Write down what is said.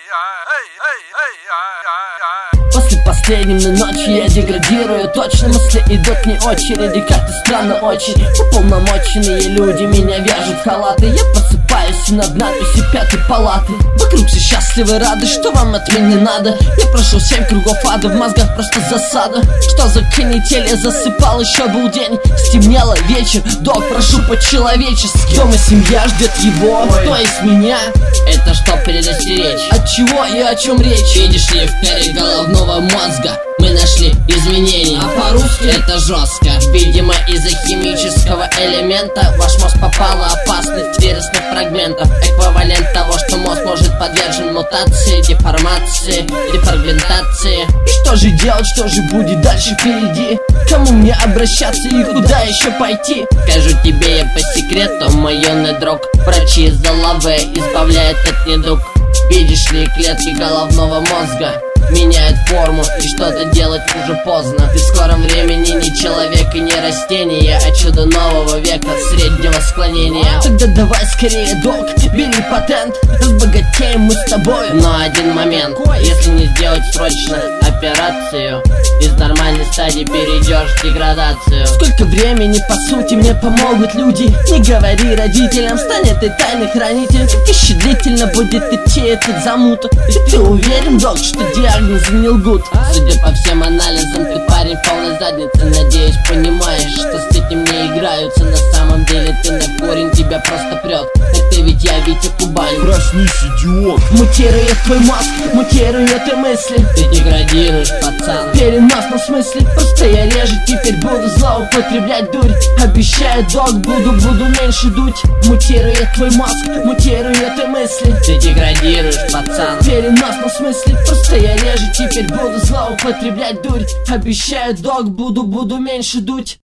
После последней ночи я деградирую. Точно мысли идут не очереди. Как-то странно очень. Уполномоченные люди меня вяжут в халаты. Я просыпаюсь над надписью 5-й палаты. Вокруг все счастливы, рады, что вам от меня надо. Я прошел 7 кругов ада, в мозгах просто засада. Что за канитель, я засыпал, еще был день. Стемнело вечер, док, прошу по-человечески. Дома семья ждет его, то есть меня. Это что предостеречь? От чего и о чем речь? Видишь ли, в коре головного мозга мы нашли изменения. А по-русски это жестко. Видимо, из-за химического элемента ваш мозг попала опасность вирусных фрагментов. Эквивалент того, что мозг может подвержен мутации, деформации, дефрагментации. И что же делать, что же будет дальше впереди? Кому мне обращаться и куда еще пойти? Скажу тебе я по секрету, мой юный друг. Врачи из головы избавляют от недуг. Видишь ли, клетки головного мозга меняют форму, и что-то делать уже поздно. Ты в скором времени не человек и не растение, а чудо нового века среднего склонения. Тогда давай скорее, док, бери патент. Разбогатеем мы с тобой. Но один момент, если не сделать срочно операцию, из нормальной стадии перейдешь в деградацию. Сколько времени, по сути, мне помогут люди. Не говори родителям, станет и тайный хранитель. Как еще длительно будет идти этот замут? И ты уверен, док, что диагнозы не лгут? Судя по всем анализам, ты парень полной задницы. Надеюсь, понимаешь, что с этим не играются. На самом деле ты на корень, тебя просто прет. Это ведь я, Витя Кубань. Проснись, идиот. Мутирует твой мозг, мутирует и мысли. Ты деградируешь, пацан. Переносном смысле, просто я реже теперь буду злоупотреблять дурь. Обещаю, док, буду меньше дуть. Мутирует твой мозг, мутирует и мысли. Ты деградируешь, пацан. В переносном смысле, просто я реже теперь буду злоупотреблять дурь. Обещаю, док, буду меньше дуть.